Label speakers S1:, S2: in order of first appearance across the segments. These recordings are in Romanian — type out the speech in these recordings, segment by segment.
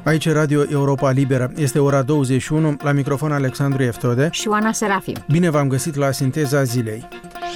S1: Aici e Radio Europa Liberă. Este ora 21, la microfon Alexandru Eftode
S2: și Oana Serafim.
S1: Bine v-am găsit la Sinteza Zilei.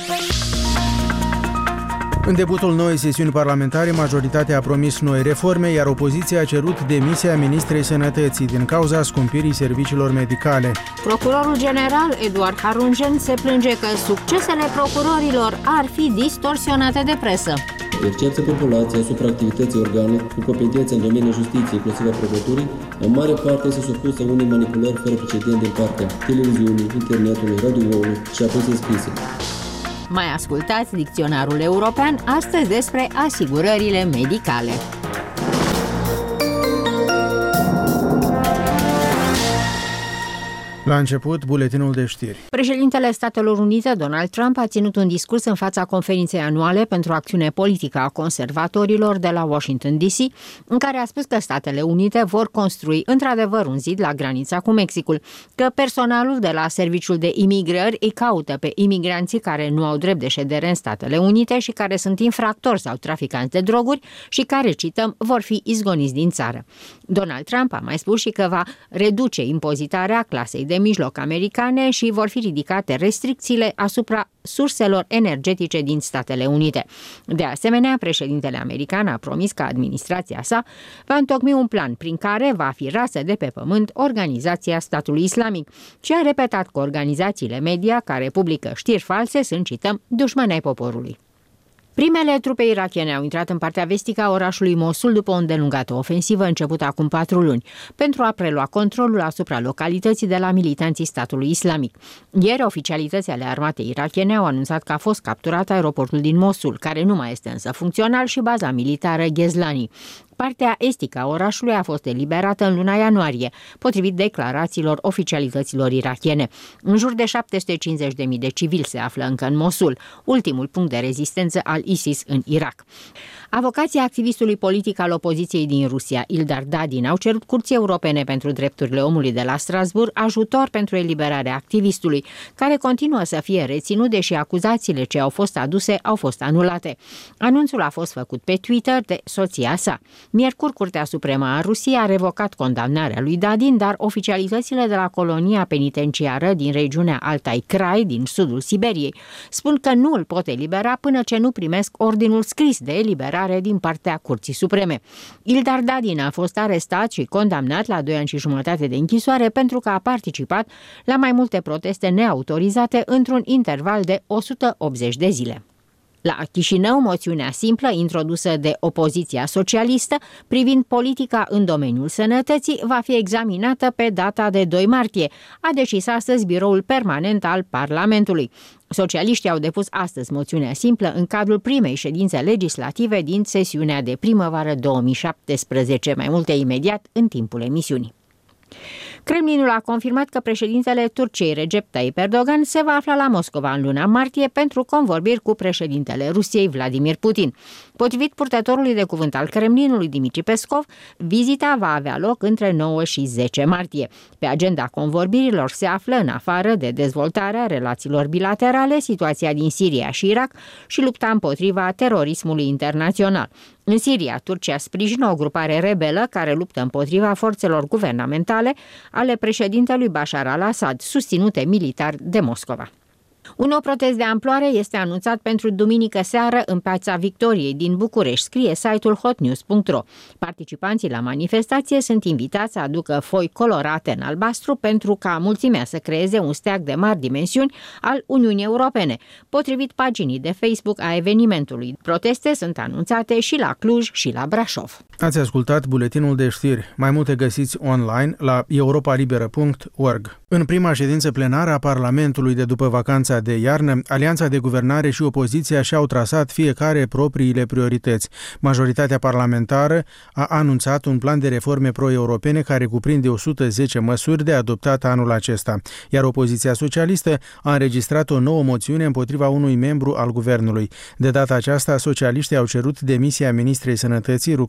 S1: În debutul noii sesiuni parlamentare, majoritatea a promis noi reforme, iar opoziția a cerut demisia ministrei Sănătății din cauza scumpirii serviciilor medicale.
S2: Procurorul general Eduard Harungen se plânge că succesele procurorilor ar fi distorsionate de presă.
S3: Percepția populației asupra activității organe cu competențe în domeniul justiției, inclusiv a procuraturii, în mare parte este supusă unei manipulări fără precedent din partea televiziunii, internetului, radioului și a presei scrise.
S2: Mai ascultați Dicționarul European astăzi despre asigurările medicale.
S1: La început, buletinul de știri.
S2: Președintele Statelor Unite, Donald Trump, a ținut un discurs în fața conferinței anuale pentru acțiune politică a conservatorilor de la Washington DC, în care a spus că Statele Unite vor construi într-adevăr un zid la granița cu Mexicul, că personalul de la Serviciul de Imigrări îi caută pe imigranții care nu au drept de ședere în Statele Unite și care sunt infractori sau traficanți de droguri și care, cităm, vor fi izgoniți din țară. Donald Trump a mai spus și că va reduce impozitarea clasei de mijloc americane și vor fi ridicate restricțiile asupra surselor energetice din Statele Unite. De asemenea, președintele american a promis că administrația sa va întocmi un plan prin care va fi rasă de pe pământ Organizația Statului Islamic și a repetat că organizațiile media care publică știri false sunt, cităm, dușmani ai poporului. Primele trupe irakiene au intrat în partea vestică a orașului Mosul după o îndelungată ofensivă începută acum 4 luni, pentru a prelua controlul asupra localității de la militanții statului islamic. Ieri, oficialitățile ale armatei irakiene au anunțat că a fost capturat aeroportul din Mosul, care nu mai este însă funcțional, și baza militară Ghezlani. Partea estică a orașului a fost eliberată în luna ianuarie, potrivit declarațiilor oficialităților irakiene. În jur de 750.000 de civili se află încă în Mosul, ultimul punct de rezistență al ISIS în Irak. Avocații activistului politic al opoziției din Rusia, Ildar Dadin, au cerut Curții Europene pentru Drepturile Omului de la Strasbourg ajutor pentru eliberarea activistului, care continuă să fie reținut, deși acuzațiile ce au fost aduse au fost anulate. Anunțul a fost făcut pe Twitter de soția sa. Miercuri, Curtea Supremă a Rusiei a revocat condamnarea lui Dadin, dar oficialitățile de la colonia penitenciară din regiunea Altai Krai, din sudul Siberiei, spun că nu îl pot elibera până ce nu primesc ordinul scris de eliberare din partea Curții Supreme. Ildar Dadin a fost arestat și condamnat la 2 ani și jumătate de închisoare pentru că a participat la mai multe proteste neautorizate într-un interval de 180 de zile. La Chișinău, moțiunea simplă introdusă de opoziția socialistă privind politica în domeniul sănătății va fi examinată pe data de 2 martie, a decis astăzi Biroul Permanent al Parlamentului. Socialiștii au depus astăzi moțiunea simplă în cadrul primei ședințe legislative din sesiunea de primăvară 2017, mai multe imediat în timpul emisiunii. Kremlinul a confirmat că președintele Turciei Recep Tayyip Erdogan se va afla la Moscova în luna martie pentru convorbiri cu președintele Rusiei Vladimir Putin. Potrivit purtătorului de cuvânt al Kremlinului Dmitri Peskov, vizita va avea loc între 9 și 10 martie. Pe agenda convorbirilor se află, în afară de dezvoltarea relațiilor bilaterale, situația din Siria și Irak și lupta împotriva terorismului internațional. În Siria, Turcia sprijină o grupare rebelă care luptă împotriva forțelor guvernamentale ale președintelui Bashar al-Assad, susținute militar de Moscova. Un nou protest de amploare este anunțat pentru duminică seară în Piața Victoriei din București, scrie site-ul hotnews.ro. Participanții la manifestație sunt invitați să aducă foi colorate în albastru pentru ca mulțimea să creeze un steag de mari dimensiuni al Uniunii Europene, potrivit paginii de Facebook a evenimentului. Proteste sunt anunțate și la Cluj și la Brașov.
S1: Ați ascultat buletinul de știri. Mai multe găsiți online la europalibera.org. În prima ședință plenară a Parlamentului de după vacanța de iarnă, Alianța de Guvernare și opoziția și-au trasat fiecare propriile priorități. Majoritatea parlamentară a anunțat un plan de reforme pro-europene care cuprinde 110 măsuri de adoptat anul acesta, iar opoziția socialistă a înregistrat o nouă moțiune împotriva unui membru al guvernului. De data aceasta, socialiștii au cerut demisia ministrei Sănătății, Ruxandra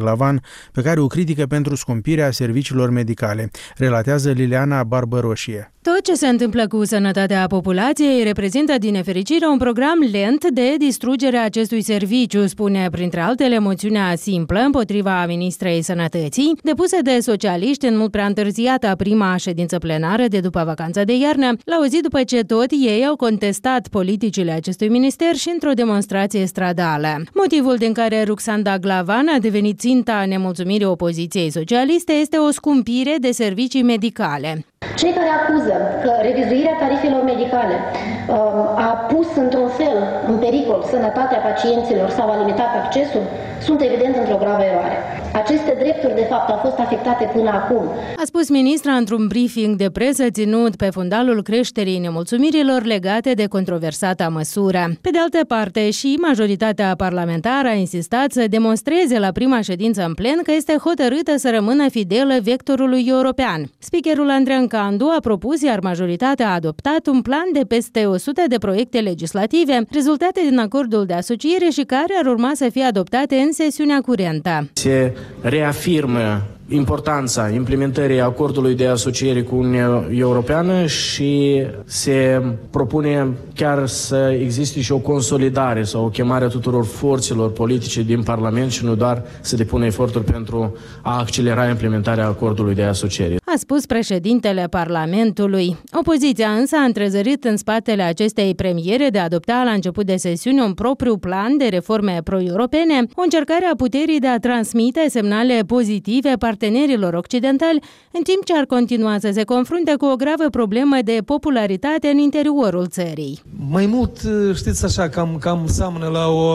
S1: Glavan, pe care o critică pentru scumpirea serviciilor medicale, relatează Liliana Barbăroșie.
S4: Tot ce se întâmplă cu sănătatea populației reprezintă din nefericire un program lent de distrugere a acestui serviciu, spune printre altele moțiunea simplă împotriva ministrei Sănătății, depusă de socialiști în mult prea întârziată prima ședință plenară de după vacanța de iarnă, la o zi după ce tot ei au contestat politicile acestui minister și într-o demonstrație stradală. Motivul din care Ruxanda Glavan a devenit ținta nemulțumirii opoziției socialiste este o scumpire de servicii medicale.
S5: Cei care acuză că revizuirea tarifelor medicale a pus într-un fel în pericol sănătatea pacienților sau a limitat accesul, sunt evident într-o gravă eroare. Aceste drepturi, de fapt, au fost afectate până acum.
S4: A spus ministra într-un briefing de presă ținut pe fundalul creșterii nemulțumirilor legate de controversata măsură. Pe de altă parte, și majoritatea parlamentară a insistat să demonstreze la prima ședință în plen că este hotărâtă să rămână fidelă vectorului european. Speakerul Andreea Candu a propus, iar majoritatea a adoptat un plan de peste 100 de proiecte legislative rezultate din acordul de asociere și care ar urma să fie adoptate în sesiunea curentă.
S6: Se reafirmă importanța implementării acordului de asociere cu Uniunea Europeană și se propune chiar să existe și o consolidare sau o chemare a tuturor forțelor politice din Parlament și nu doar să depună eforturi pentru a accelera implementarea acordului de asociere.
S4: A spus președintele Parlamentului. Opoziția însă a întrezărit în spatele acestei premiere de a adopta la început de sesiune un propriu plan de reforme pro-europene, o încercare a puterii de a transmite semnale pozitive partenerilor occidentali, în timp ce ar continua să se confrunte cu o gravă problemă de popularitate în interiorul țării.
S7: Mai mult, știți așa, cam seamănă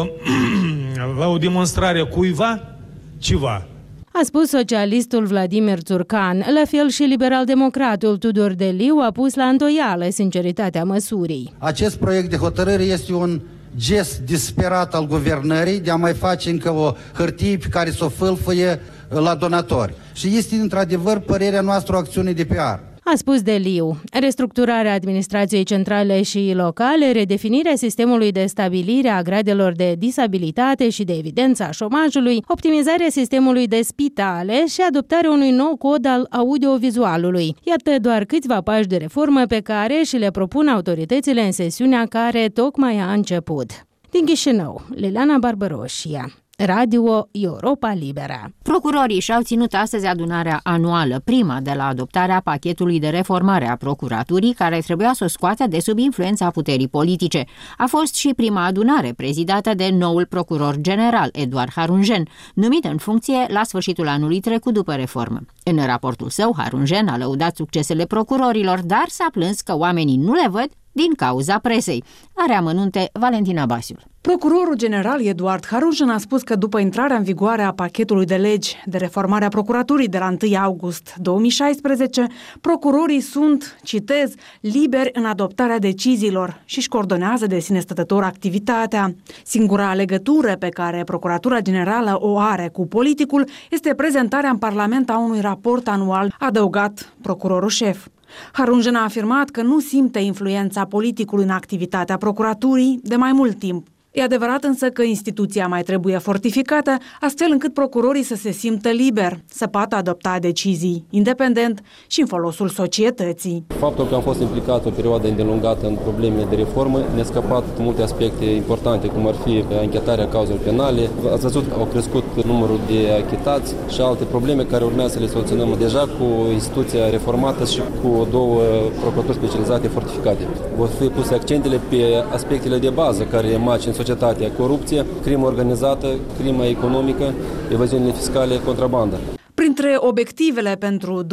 S7: la o demonstrare cuiva ceva.
S4: A spus socialistul Vladimir Țurcan. La fel și liberal-democratul Tudor Deliu a pus la îndoială sinceritatea măsurii.
S8: Acest proiect de hotărâre este un gest disperat al guvernării de a mai face încă o hârtie pe care să o fâlfâie la donatori. Și este într-adevăr părerea noastră o acțiune de PR.
S4: A spus Deliu. Restructurarea administrației centrale și locale, redefinirea sistemului de stabilire a gradelor de disabilitate și de evidență a șomajului, optimizarea sistemului de spitale și adoptarea unui nou cod al audiovizualului. Iată doar câțiva pași de reformă pe care și le propun autoritățile în sesiunea care tocmai a început. Din Chișinău, Liliana Barbăroșia, Radio Europa Liberă.
S2: Procurorii și-au ținut astăzi adunarea anuală, prima de la adoptarea pachetului de reformare a procuraturii, care trebuia să o scoată de sub influența puterii politice. A fost și prima adunare prezidată de noul procuror general, Eduard Harungen, numit în funcție la sfârșitul anului trecut după reformă. În raportul său, Harungen a lăudat succesele procurorilor, dar s-a plâns că oamenii nu le văd din cauza presei. Are amănunte Valentina Basiul.
S9: Procurorul general Eduard Harungen a spus că după intrarea în vigoare a pachetului de legi de reformare a procuraturii de la 1 august 2016, procurorii sunt, citez, liberi în adoptarea deciziilor și își coordonează de sine stătător activitatea. Singura legătură pe care Procuratura Generală o are cu politicul este prezentarea în Parlament a unui raport anual, adăugat procurorul șef. Harungen a afirmat că nu simte influența politicului în activitatea procuraturii de mai mult timp. E adevărat însă că instituția mai trebuie fortificată, astfel încât procurorii să se simtă liberi, să poată adopta decizii independent și în folosul societății.
S3: Faptul că am fost implicat o perioadă îndelungată în problemele de reformă ne-a scăpat multe aspecte importante, cum ar fi anchetarea cauzelor penale. Ați văzut că au crescut numărul de achitați și alte probleme care urmează să le soluționăm deja cu instituția reformată și cu 2 procuraturi specializate fortificate. Vor fi puse accentele pe aspectele de bază care emerg în societatea: corupție, crimă organizată, crimă economică, evaziunile fiscale, contrabandă.
S9: Printre obiectivele pentru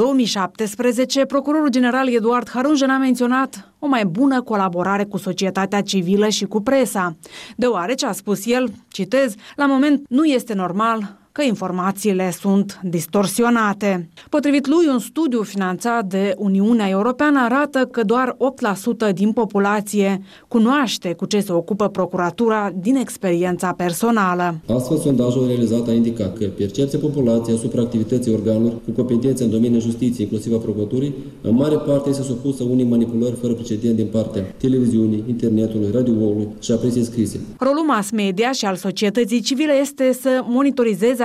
S9: 2017, procurorul general Eduard Harungen a menționat o mai bună colaborare cu societatea civilă și cu presa, deoarece, a spus el, citez, la moment nu este normal că informațiile sunt distorsionate. Potrivit lui, un studiu finanțat de Uniunea Europeană arată că doar 8% din populație cunoaște cu ce se ocupă procuratura din experiența personală.
S3: Astfel, sondajul realizat a indicat că percepția populației asupra activității organelor cu competențe în domeniul justiției, inclusiv a procuraturii, în mare parte este supusă unei manipulări fără precedent din partea televiziunii, internetului, radioului și a presei scrise.
S9: Rolul mass media și al societății civile este să monitorizeze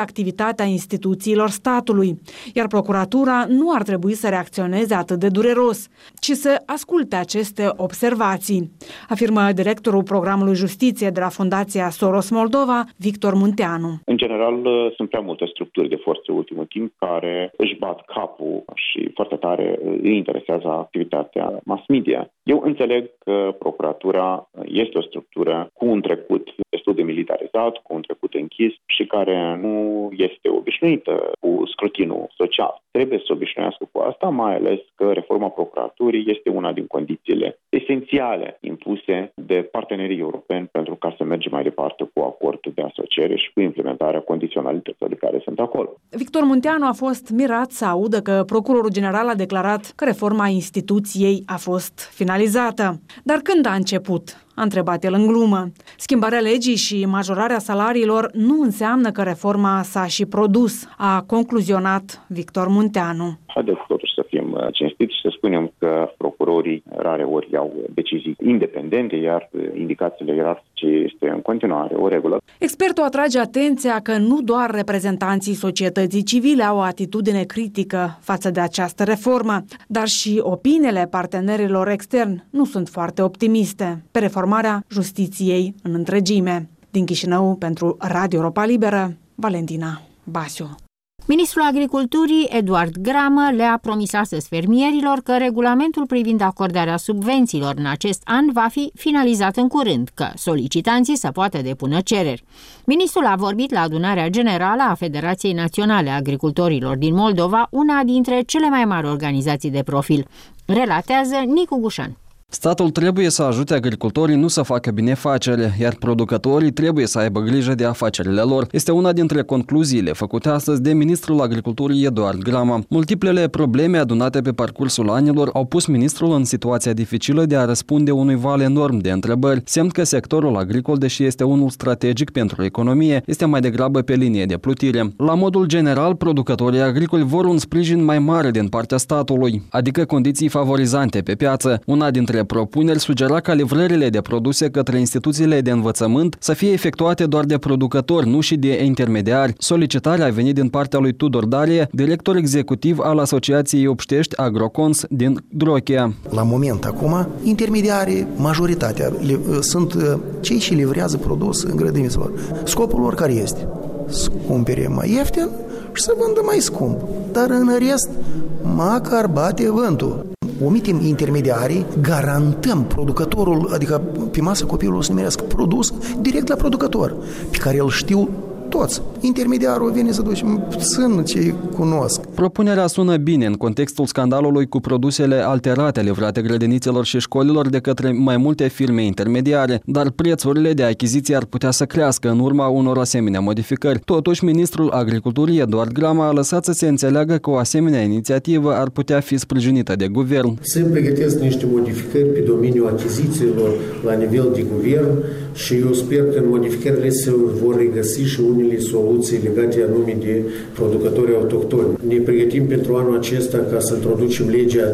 S9: activitatea instituțiilor statului, iar procuratura nu ar trebui să reacționeze atât de dureros, ci să asculte aceste observații, afirmă directorul programului Justiție de la Fundația Soros Moldova, Victor Munteanu.
S10: În general, sunt prea multe structuri de forță ultimul timp care își bat capul și foarte tare îi interesează activitatea mass media. Eu înțeleg că procuratura este o structură cu un trecut destul de militarizat, cu un trecut închis și care nu este obișnuită cu scrutinul social. Trebuie să se obișnuiască cu asta, mai ales că reforma procuraturii este una din condițiile esențiale impuse de partenerii europeni pentru ca să mergem mai departe cu acordul de asociere și cu implementarea condiționalităților de care sunt acolo.
S9: Victor Munteanu a fost mirat să audă că procurorul general a declarat că reforma instituției a fost finalizată. Dar când a început? A întrebat el în glumă. Schimbarea legii și majorarea salariilor nu înseamnă că reforma s-a și produs, a concluzionat Victor Munteanu.
S10: Haideți totuși să fim cinstiți și să spunem că procurorii rareori iau decizii independente, iar indicațiile ierarhice este în continuare o regulă.
S9: Expertul atrage atenția că nu doar reprezentanții societății civile au o atitudine critică față de această reformă, dar și opiniile partenerilor externi nu sunt foarte optimiste pe reformarea justiției în întregime. Din Chișinău, pentru Radio Europa Liberă, Valentina Basiu.
S2: Ministrul Agriculturii, Eduard Gramă, le-a promis astăzi fermierilor că regulamentul privind acordarea subvențiilor în acest an va fi finalizat în curând, că solicitanții să poată depune cereri. Ministrul a vorbit la adunarea generală a Federației Naționale a Agricultorilor din Moldova, una dintre cele mai mari organizații de profil. Relatează Nicu Gușan.
S11: Statul trebuie să ajute agricultorii nu să facă binefacere, iar producătorii trebuie să aibă grijă de afacerile lor. Este una dintre concluziile făcute astăzi de ministrul agriculturii Eduard Gramă. Multiplele probleme adunate pe parcursul anilor au pus ministrul în situația dificilă de a răspunde unui val enorm de întrebări, semn că sectorul agricol, deși este unul strategic pentru economie, este mai degrabă pe linie de plutire. La modul general, producătorii agricoli vor un sprijin mai mare din partea statului, adică condiții favorizante pe piață. Una dintre propuneri sugera ca livrările de produse către instituțiile de învățământ să fie efectuate doar de producători, nu și de intermediari. Solicitarea a venit din partea lui Tudor Darie, director executiv al Asociației Obștești Agrocons din Drochea.
S12: La moment acum, intermediarii, majoritatea, sunt cei ce livrează produs în grădinițele lor. Scopul lor care este? Să cumpere mai ieftin și să vândă mai scump. Dar în rest, măcar bate vântul. Omitem intermediarii, garantăm producătorul, adică pe masă copilul să nimerească produs direct la producător, pe care îl știu toți. Intermediarul vine să duce puțin ce cunosc.
S11: Propunerea sună bine în contextul scandalului cu produsele alterate livrate grădinițelor și școlilor de către mai multe firme intermediare, dar prețurile de achiziție ar putea să crească în urma unor asemenea modificări. Totuși, ministrul agriculturii Eduard Gramă a lăsat să se înțeleagă că o asemenea inițiativă ar putea fi sprijinită de guvern.
S13: Se pregătesc niște modificări pe domeniul achizițiilor la nivel de guvern și eu sper că în modificările se vor regăsi și unele soluții legate anume de producătorii autohtoni. Ne pregătim pentru anul acesta ca să introducem legea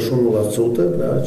S13: 51%, da?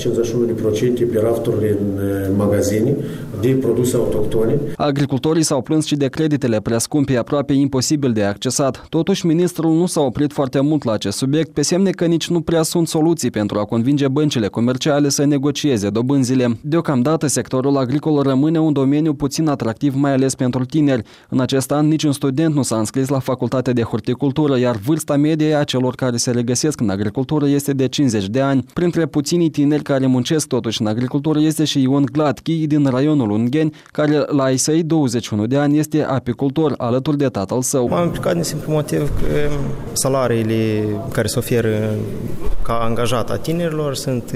S13: 51% pe rafturile în magazine de produse autohtone.
S11: Agricultorii s-au plâns și de creditele prea scumpe, aproape imposibil de accesat. Totuși, ministrul nu s-a oprit foarte mult la acest subiect, pe semne că nici nu prea sunt soluții pentru a convinge băncile comerciale să negocieze dobânzile. Deocamdată, sectorul agricol rămâne un domeniu puțin atractiv, mai ales pentru tineri. În acest an, niciun student nu s-a înscris la facultatea de horticultură, iar vârsta medie a celor care se regăsesc în agricultură este de 50 de ani. Printre puținii tineri care muncesc totuși în agricultură este și Ion Gladchi din raionul Ungheni, care la ai săi 21 de ani este apicultor alături de tatăl său.
S14: M-am implicat din simplu motiv că salariile care se oferă ca angajat a tinerilor sunt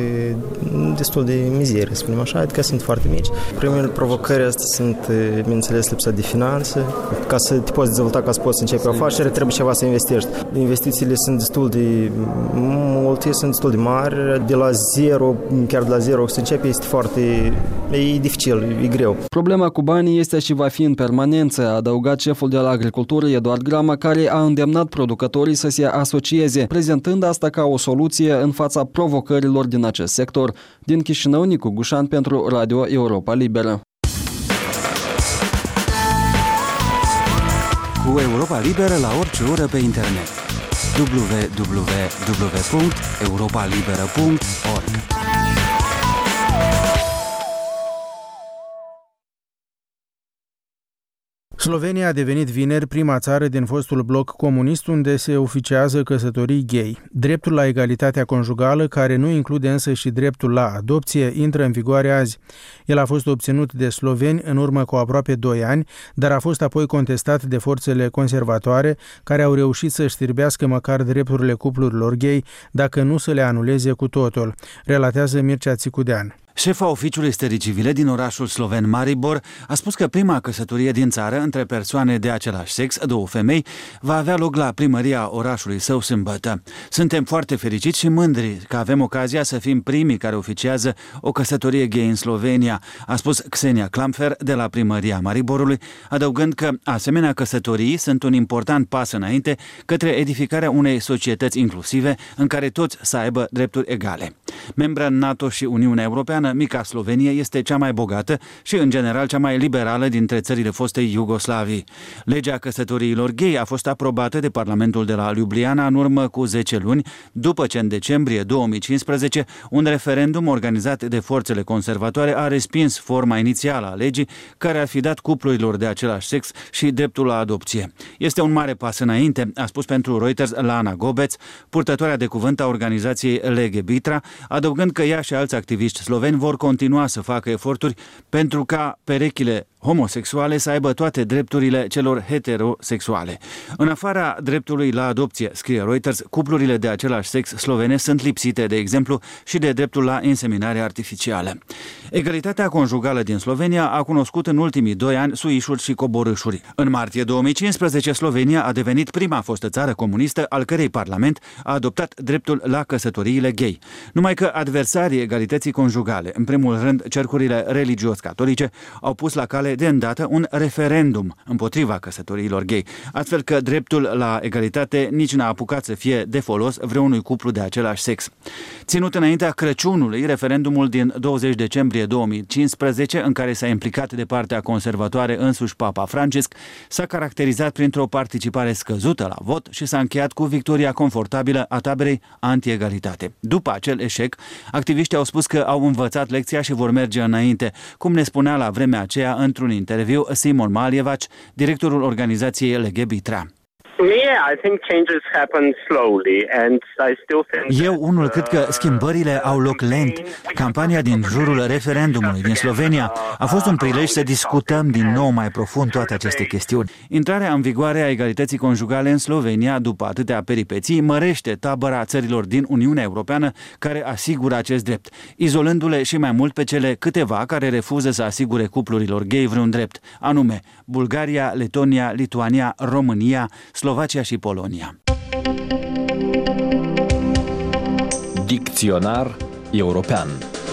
S14: destul de mizerie, să spunem așa, adică sunt foarte mici. Primele provocări astea sunt, bineînțeles, lipsa de finanțe. Ca să te poți dezvolta, ca să poți începe o afacere, trebuie ceva să investești. Investițiile sunt destul de multe, sunt destul de mari. De la zero, chiar de la zero, să începe este foarte dificil, e greu.
S11: Problema cu banii este și va fi în permanență, a adăugat șeful de la agricultură Eduard Gramă, care a îndemnat producătorii să se asocieze, prezentând asta ca o soluție în fața provocărilor din acest sector. Din Chișinău, Nicu Gușan pentru Radio Europa Liberă.
S15: cu Europa Liberă la orice oră pe internet. www.europalibera.org.
S1: Slovenia a devenit vineri prima țară din fostul bloc comunist unde se oficiază căsătorii gay. Dreptul la egalitatea conjugală, care nu include însă și dreptul la adopție, intră în vigoare azi. El a fost obținut de sloveni în urmă cu aproape 2 ani, dar a fost apoi contestat de forțele conservatoare, care au reușit să știrbească măcar drepturile cuplurilor gay, dacă nu să le anuleze cu totul, relatează Mircea Țicudean.
S15: Șefa oficiului stării civile din orașul sloven Maribor a spus că prima căsătorie din țară între persoane de același sex, 2 femei, va avea loc la primăria orașului său sâmbătă. Suntem foarte fericiți și mândri că avem ocazia să fim primii care oficiază o căsătorie gay în Slovenia, a spus Xenia Klamfer de la primăria Mariborului, adăugând că asemenea căsătorii sunt un important pas înainte către edificarea unei societăți inclusive în care toți să aibă drepturi egale. Membra NATO și Uniunea Europeană, mica Slovenie este cea mai bogată și, în general, cea mai liberală dintre țările fostei Iugoslavii. Legea căsătoriilor gay a fost aprobată de Parlamentul de la Ljubljana în urmă cu 10 luni, după ce în decembrie 2015 un referendum organizat de forțele conservatoare a respins forma inițială a legii, care ar fi dat cuplurilor de același sex și dreptul la adopție. Este un mare pas înainte, a spus pentru Reuters Lana Gobec, purtătoarea de cuvânt a organizației Legebitra, adăugând că ea și alți activiști sloveni vor continua să facă eforturi pentru ca perechile homosexuale să aibă toate drepturile celor heterosexuale. În afara dreptului la adopție, scrie Reuters, cuplurile de același sex slovene sunt lipsite, de exemplu, și de dreptul la inseminare artificială. Egalitatea conjugală din Slovenia a cunoscut în ultimii 2 ani suișuri și coborâșuri. În martie 2015, Slovenia a devenit prima fostă țară comunistă al cărei parlament a adoptat dreptul la căsătoriile gay. Numai că adversarii egalității conjugale, în primul rând cercurile religios-catolice, au pus la cale de îndată un referendum împotriva căsătoriilor gay, astfel că dreptul la egalitate nici n-a apucat să fie de folos vreunui cuplu de același sex. Ținut înaintea Crăciunului, referendumul din 20 decembrie 2015, în care s-a implicat de partea conservatoare însuși Papa Francisc, s-a caracterizat printr-o participare scăzută la vot și s-a încheiat cu victoria confortabilă a taberei anti-egalitate. După acel eșec, activiștii au spus că au învățat lecția și vor merge înainte, cum ne spunea la vremea aceea într-un interviu Simon Maljevac, directorul organizației Legebitra. Eu unul cred că schimbările au loc lent. Campania din jurul referendumului din Slovenia a fost un prilej să discutăm din nou mai profund toate aceste chestiuni. Intrarea în vigoare a egalității conjugale în Slovenia, după atâtea peripeții, mărește tabăra țărilor din Uniunea Europeană care asigură acest drept, izolându-le și mai mult pe cele câteva care refuză să asigure cuplurilor gay vreun drept, anume Bulgaria, Letonia, Lituania, România, Slovacia și Polonia.
S16: Dicționar european.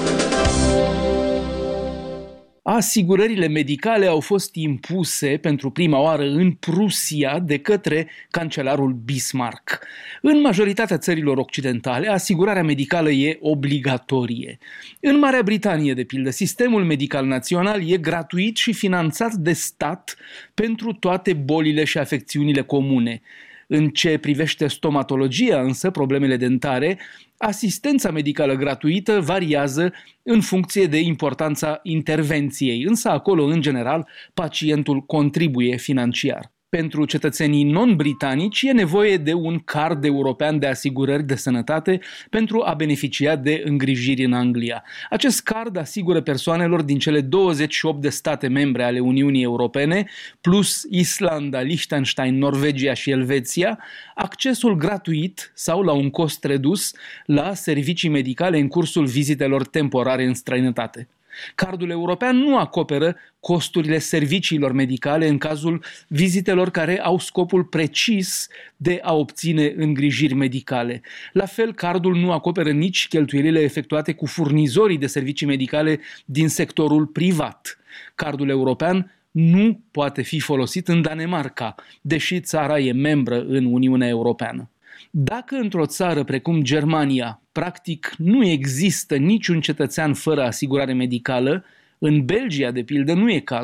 S17: Asigurările medicale au fost impuse pentru prima oară în Prusia de către cancelarul Bismarck. În majoritatea țărilor occidentale, asigurarea medicală e obligatorie. În Marea Britanie, de pildă, sistemul medical național e gratuit și finanțat de stat pentru toate bolile și afecțiunile comune. În ce privește stomatologia, însă, problemele dentare, asistența medicală gratuită variază în funcție de importanța intervenției, însă acolo, în general, pacientul contribuie financiar. Pentru cetățenii non-britanici e nevoie de un card european de asigurări de sănătate pentru a beneficia de îngrijiri în Anglia. Acest card asigură persoanelor din cele 28 de state membre ale Uniunii Europene, plus Islanda, Liechtenstein, Norvegia și Elveția, accesul gratuit sau la un cost redus la servicii medicale în cursul vizitelor temporare în străinătate. Cardul european nu acoperă costurile serviciilor medicale în cazul vizitelor care au scopul precis de a obține îngrijiri medicale. La fel, cardul nu acoperă nici cheltuielile efectuate cu furnizorii de servicii medicale din sectorul privat. Cardul european nu poate fi folosit în Danemarca, deși țara e membră în Uniunea Europeană. Dacă într-o țară precum Germania, practic nu există niciun cetățean fără asigurare medicală, în Belgia, de pildă, nu e cazul.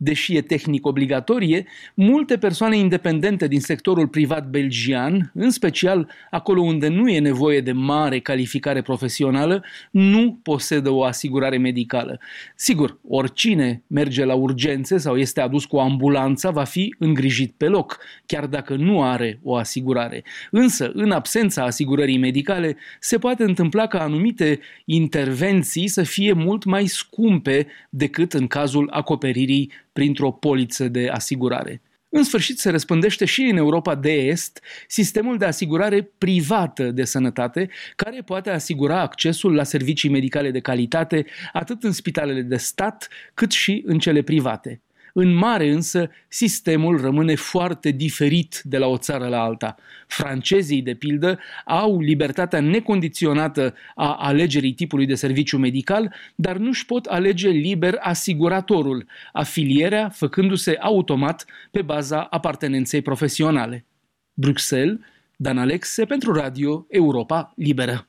S17: deși e tehnic obligatorie, multe persoane independente din sectorul privat belgian, în special acolo unde nu e nevoie de mare calificare profesională, nu posedă o asigurare medicală. Sigur, oricine merge la urgențe sau este adus cu ambulanța va fi îngrijit pe loc, chiar dacă nu are o asigurare. Însă, în absența asigurării medicale, se poate întâmpla ca anumite intervenții să fie mult mai scumpe decât în cazul acoperirii printr-o poliță de asigurare. În sfârșit, se răspândește și în Europa de Est sistemul de asigurare privată de sănătate, care poate asigura accesul la servicii medicale de calitate atât în spitalele de stat, cât și în cele private. În mare însă, sistemul rămâne foarte diferit de la o țară la alta. Francezii, de pildă, au libertatea necondiționată a alegerii tipului de serviciu medical, dar nu-și pot alege liber asiguratorul, afilierea făcându-se automat pe baza apartenenței profesionale. Bruxelles, Dan Alexe pentru Radio Europa Liberă.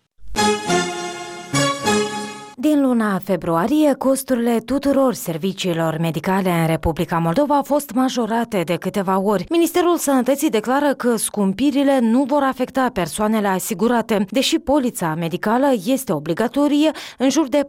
S16: Din luna februarie, costurile tuturor serviciilor medicale în Republica Moldova au fost majorate de câteva ori. Ministerul Sănătății declară că scumpirile nu vor afecta persoanele asigurate. Deși polița medicală este obligatorie, în jur de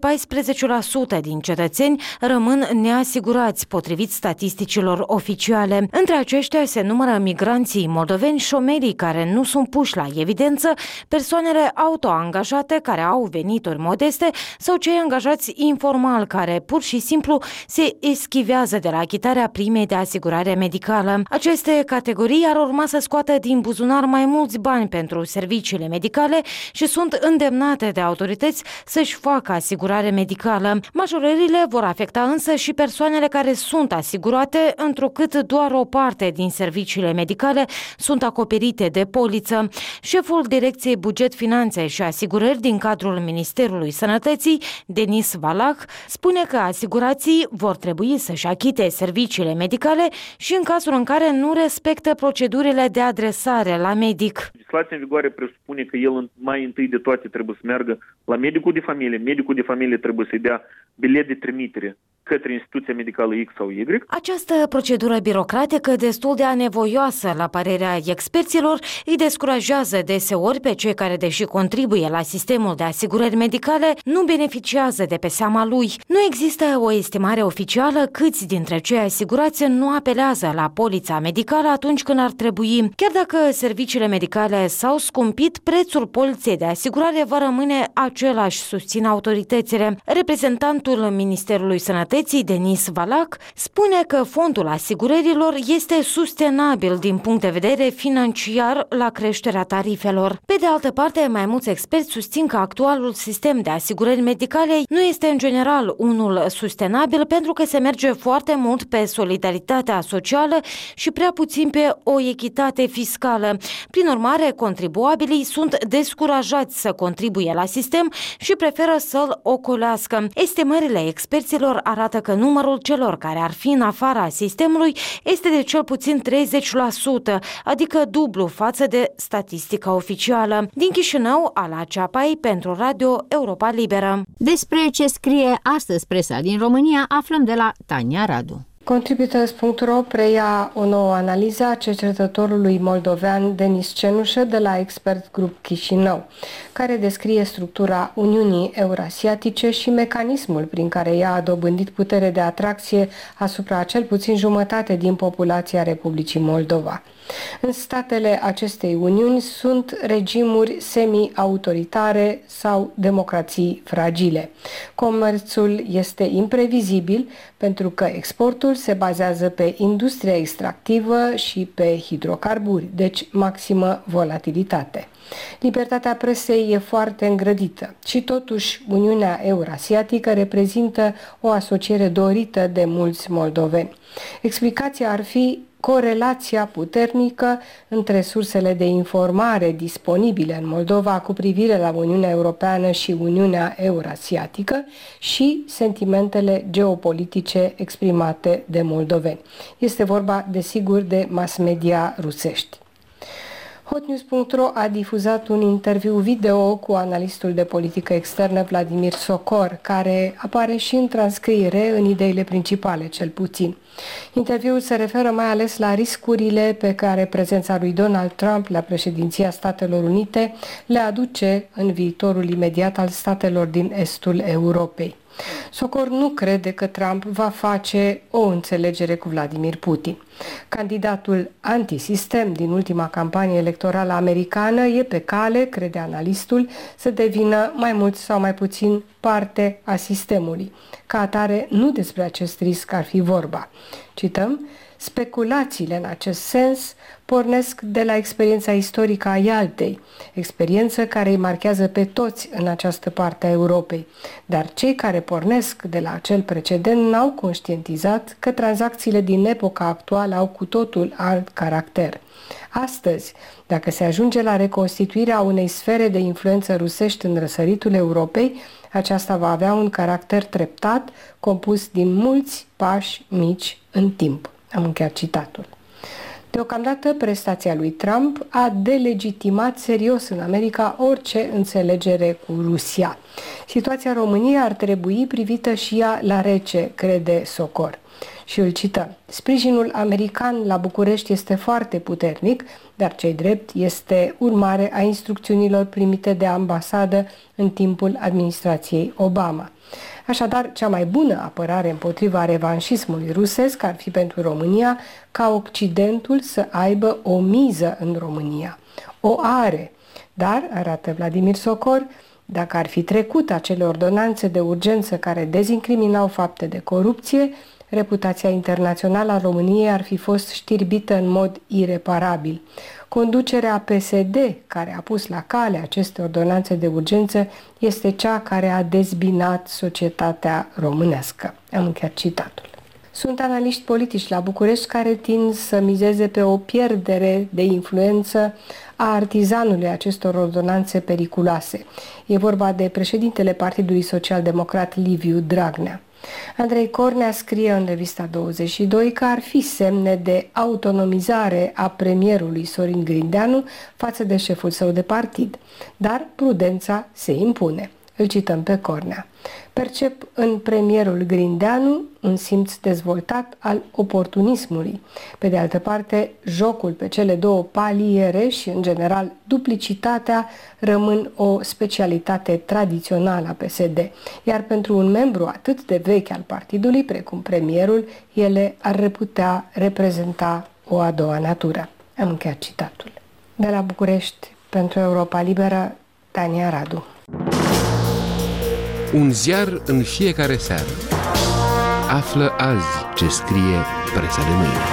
S16: 14% din cetățeni rămân neasigurați, potrivit statisticilor oficiale. Între aceștia se numără migranții moldoveni, șomerii care nu sunt puși la evidență, persoanele autoangajate care au venituri modeste sau cei angajați informal care pur și simplu se eschivează de la achitarea primei de asigurare medicală. Aceste categorii ar urma să scoată din buzunar mai mulți bani pentru serviciile medicale și sunt îndemnate de autorități să-și facă asigurare medicală. Majorările vor afecta însă și persoanele care sunt asigurate, întrucât doar o parte din serviciile medicale sunt acoperite de poliță. Șeful Direcției Buget, Finanțe și Asigurări din cadrul Ministerului Sănătății, Denis Valac, spune că asigurații vor trebui să-și achite serviciile medicale și în cazul în care nu respectă procedurile de adresare la medic.
S18: Legislația în vigoare presupune că el mai întâi de toate trebuie să meargă la medicul de familie. Medicul de familie trebuie să-i dea bilet de trimitere către instituția medicală X sau Y.
S16: Această procedură birocratică, destul de anevoioasă la părerea experților, îi descurajează deseori pe cei care, deși contribuie la sistemul de asigurări medicale, nu beneficiază de pe seama lui. Nu există o estimare oficială câți dintre cei asigurați nu apelează la polița medicală atunci când ar trebui. Chiar dacă serviciile medicale s-au scumpit, prețul poliței de asigurare va rămâne același, susțin autoritățile. Reprezentantul Ministerului Sănătății, Denis Valac, spune că fondul asigurărilor este sustenabil din punct de vedere financiar la creșterea tarifelor. Pe de altă parte, mai mulți experți susțin că actualul sistem de asigurări medicale nu este în general unul sustenabil pentru că se merge foarte mult pe solidaritatea socială și prea puțin pe o echitate fiscală. Prin urmare, contribuabilii sunt descurajați să contribuie la sistem și preferă să-l ocolească. Estimările experților arată că numărul celor care ar fi în afara sistemului este de cel puțin 30%, adică dublu față de statistica oficială. Din Chișinău, Ala Ceapai pentru Radio Europa Liberă.
S2: Despre ce scrie astăzi presa din România aflăm de la Tania Radu.
S19: Contributors.ro preia o nouă analiză a cercetătorului moldovean Denis Cenușă de la Expert Group Chișinău, care descrie structura Uniunii Eurasiatice și mecanismul prin care ea a dobândit putere de atracție asupra cel puțin jumătate din populația Republicii Moldova. În statele acestei uniuni sunt regimuri semi-autoritare sau democrații fragile. Comerțul este imprevizibil pentru că exportul se bazează pe industria extractivă și pe hidrocarburi, deci maximă volatilitate. Libertatea presei e foarte îngrădită și totuși Uniunea Eurasiatică reprezintă o asociere dorită de mulți moldoveni. Explicația ar fi corelația puternică între sursele de informare disponibile în Moldova cu privire la Uniunea Europeană și Uniunea Eurasiatică și sentimentele geopolitice exprimate de moldoveni. Este vorba, desigur, de mass media rusești. Hotnews.ro a difuzat un interviu video cu analistul de politică externă Vladimir Sokor, care apare și în transcriere în ideile principale, cel puțin. Interviul se referă mai ales la riscurile pe care prezența lui Donald Trump la președinția Statelor Unite le aduce în viitorul imediat al statelor din estul Europei. Socor nu crede că Trump va face o înțelegere cu Vladimir Putin. Candidatul antisistem din ultima campanie electorală americană e pe cale, crede analistul, să devină mai mult sau mai puțin parte a sistemului. Ca atare, nu despre acest risc ar fi vorba. Cităm: speculațiile în acest sens pornesc de la experiența istorică a Ialtei, experiență care îi marchează pe toți în această parte a Europei. Dar cei care pornesc de la acel precedent n-au conștientizat că tranzacțiile din epoca actuală au cu totul alt caracter. Astăzi, dacă se ajunge la reconstituirea unei sfere de influență rusești în răsăritul Europei, aceasta va avea un caracter treptat, compus din mulți pași mici în timp. Am încheiat citatul. Deocamdată, prestația lui Trump a delegitimat serios în America orice înțelegere cu Rusia. Situația României ar trebui privită și ea la rece, crede Socor. Și îl cităm: sprijinul american la București este foarte puternic, dar ce-i drept este urmare a instrucțiunilor primite de ambasadă în timpul administrației Obama. Așadar, cea mai bună apărare împotriva revanșismului rusesc ar fi pentru România ca Occidentul să aibă o miză în România. O are, dar, arată Vladimir Socor, dacă ar fi trecut acele ordonanțe de urgență care dezincriminau fapte de corupție, reputația internațională a României ar fi fost știrbită în mod ireparabil. Conducerea PSD, care a pus la cale aceste ordonanțe de urgență, este cea care a dezbinat societatea românească. Am încheiat citatul. Sunt analiști politici la București care tind să mizeze pe o pierdere de influență a artizanului acestor ordonanțe periculoase. E vorba de președintele Partidului Social-Democrat Liviu Dragnea. Andrei Cornea scrie în revista 22 că ar fi semne de autonomizare a premierului Sorin Grindeanu față de șeful său de partid, dar prudența se impune. Îl cităm pe Cornea. Percep în premierul Grindeanu un simț dezvoltat al oportunismului. Pe de altă parte, jocul pe cele două paliere și, în general, duplicitatea rămân o specialitate tradițională a PSD, iar pentru un membru atât de vechi al partidului, precum premierul, ele ar putea reprezenta o a doua natură. Am încheiat citatul. De la București, pentru Europa Liberă, Tania Radu.
S20: Un ziar în fiecare seară. Află azi ce scrie presa de mâine.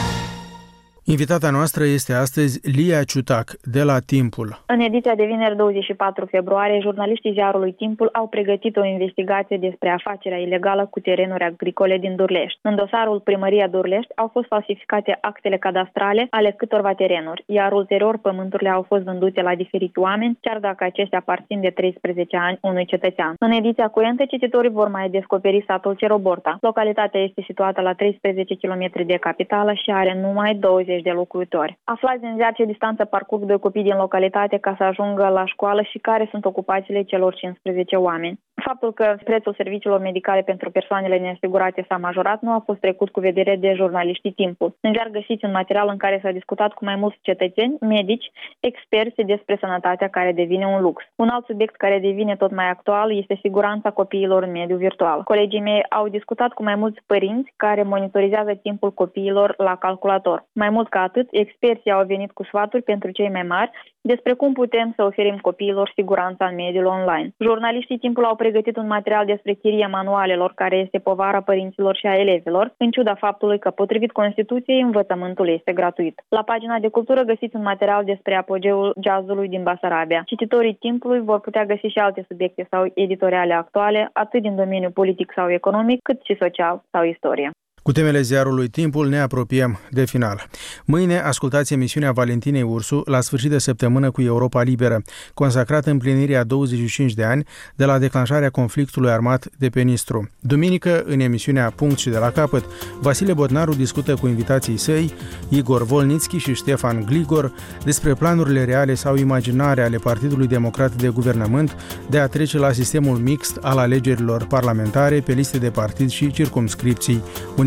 S1: Invitata noastră este astăzi Lia Ciutac, de la Timpul.
S21: În ediția de vineri 24 februarie, jurnaliștii ziarului Timpul au pregătit o investigație despre afacerea ilegală cu terenuri agricole din Durlești. În dosarul Primăria Durlești au fost falsificate actele cadastrale ale câtorva terenuri, iar ulterior pământurile au fost vândute la diferiți oameni, chiar dacă acestea aparțin de 13 ani unui cetățean. În ediția curentă, cititorii vor mai descoperi satul Ceroborta. Localitatea este situată la 13 km de capitală și are numai 20 de locuitori. Aflați din ziar ce distanță parcurg doi copii din localitate ca să ajungă la școală și care sunt ocupațiile celor 15 oameni. Faptul că prețul serviciilor medicale pentru persoanele neasigurate s-a majorat nu a fost trecut cu vedere de jurnaliștii Timpul. În ziar găsiți un material în care s-a discutat cu mai mulți cetățeni, medici, experți despre sănătatea care devine un lux. Un alt subiect care devine tot mai actual este siguranța copiilor în mediul virtual. Colegii mei au discutat cu mai mulți părinți care monitorizează timpul copiilor la calculator. Mai mult ca atât, experții au venit cu sfaturi pentru cei mai mari despre cum putem să oferim copiilor siguranța în mediul online. Jurnaliștii Timpul au pregătit un material despre chiria manualelor, care este povara părinților și a elevilor, în ciuda faptului că, potrivit Constituției, învățământul este gratuit. La pagina de cultură găsiți un material despre apogeul jazzului din Basarabia. Cititorii Timpului vor putea găsi și alte subiecte sau editoriale actuale, atât din domeniul politic sau economic, cât și social sau istorie.
S1: Cu temele ziarului Timpul ne apropiem de final. Mâine ascultați emisiunea Valentinei Ursu la sfârșit de săptămână cu Europa Liberă, consacrată împlinirii a 25 de ani de la declanșarea conflictului armat de pe Nistru. Duminică, în emisiunea Punct și de la capăt, Vasile Botnaru discută cu invitații săi, Igor Volnitski și Ștefan Gligor, despre planurile reale sau imaginare ale Partidului Democrat de Guvernământ de a trece la sistemul mixt al alegerilor parlamentare pe liste de partid și circumscripții universitare.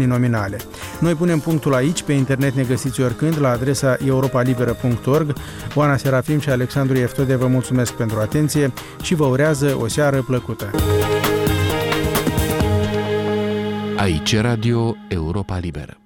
S1: sancțiunii nominale. Noi punem punctul aici, pe internet ne găsiți oricând la adresa europalibera.org. Oana Serafim și Alexandru Eftode vă mulțumesc pentru atenție și vă urează o seară plăcută.
S20: Aici Radio Europa Liberă.